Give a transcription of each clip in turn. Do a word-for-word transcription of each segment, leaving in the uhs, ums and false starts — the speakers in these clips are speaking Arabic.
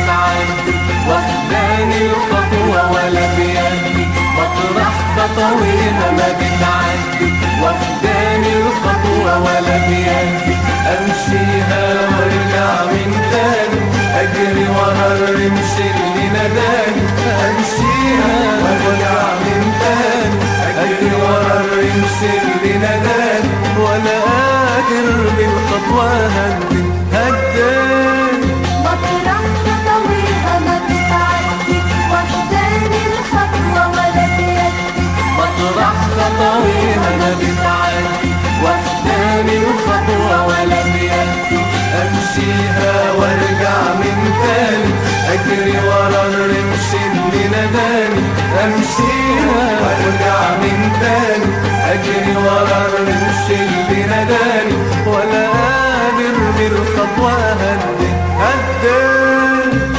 بتعدي، واخداني الخطوة ولا بيدي، مطرح خطويها ما بتعدي، واخداني الخطوة ولا بيدي، امشيها وارجع من تاني، اجري ورا الرمش اللي ناداني، امشيها وارجع من تاني، اجري ورا الرمش اللي ناداني، ولا قادر بالخطوة هدي هداني. مطرح خطويها ما بتعدي، واخداني الخطوة ولا بيدي، مطرح خطويها ما بتعدي، واخداني الخطوة ولا بيدي، امشيها وارجع من تاني، اجري ورا الرمش اللي ناداني، امشيها وارجع من تاني، اجري ورا الرمش اللي ناداني، ولا قادر بالخطوة هدي هداني.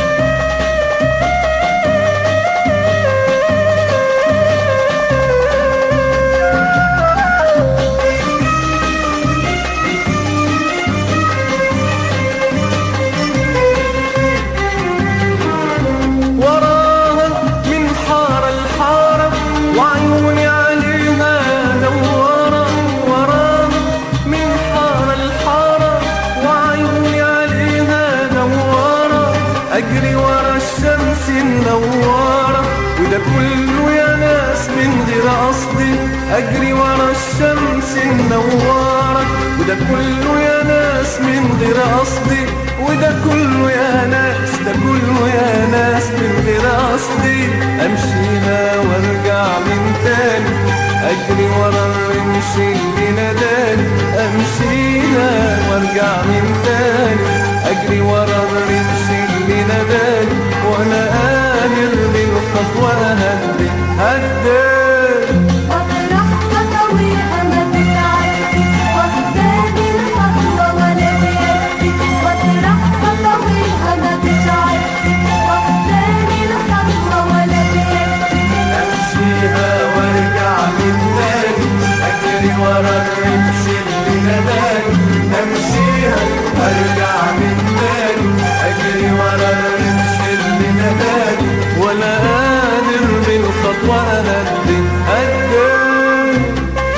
اجري ورا الشمس منورة وده كله يا ناس من غير قصدي، اجري ورا الشمس منورة وده كله يا ناس من غير قصدي، وده كله يا ناس، ده كله يا ناس من غير قصدي، امشيها وارجع من تاني، اجري ورا الرمش اللي ناداني، امشيها وارجع من تاني، اجري ورا الرمش اللي ناداني، وانا قادر بالخطوة هدي هداني. مطرح خطويها ما بتعدي، واخداني الخطوة ولا بيدي، مطرح خطويها ما بتعدي، واخداني الخطوة ولا بيدي، امشيها وارجع من تاني، اجري ورا الرمش اللي ناداني، امشيها وارجع من تاني، اجري ورا الرمش اللي ناداني، ولا قادر بالخطوة هدي هداني.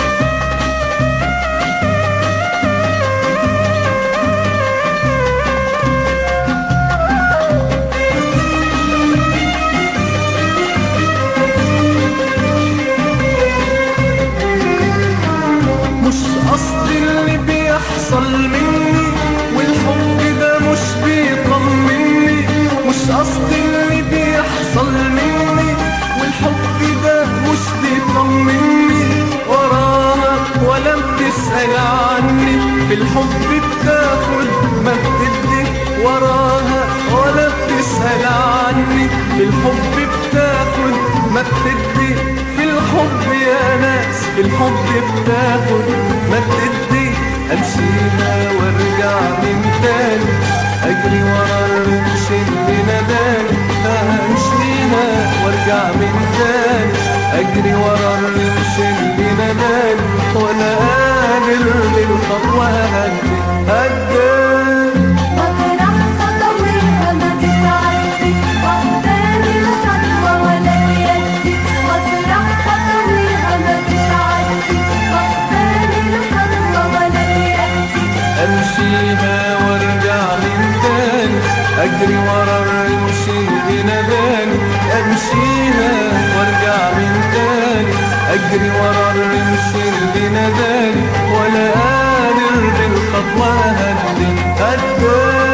مش قصدي اللي بيحصل مني، والحب ده مش بيطمني، مش قصدي اللي بيحصل مني، والحب ده مش بيطمني، وراها ولا بتسأل عني، في الحب بتاخد ما بتدي، وراها ولا بتسأل عني، في الحب بتاخد ما بتدي، في الحب يا ناس، في الحب بتاخد ما بتدي، امشيها وارجع من تاني، اجري ورا الرمش اللي ناداني، امشيها وارجع من تاني، اجري ورا الرمش اللي ناداني، وانا قادر بالخطوة هدي هداني. مطرح خطويها ما بتعدي، واخداني الخطوة ولا بيدي، مطرح خطويها ما بتعدي، واخداني الخطوة ولا بيدي، امشيها وارجع من تاني، اجري ورا الرمش اللي ناداني، امشيها وارجع من تاني، اجري ورا الرمش اللي ناداني، ولا قادر بالخطوة هدي هداني.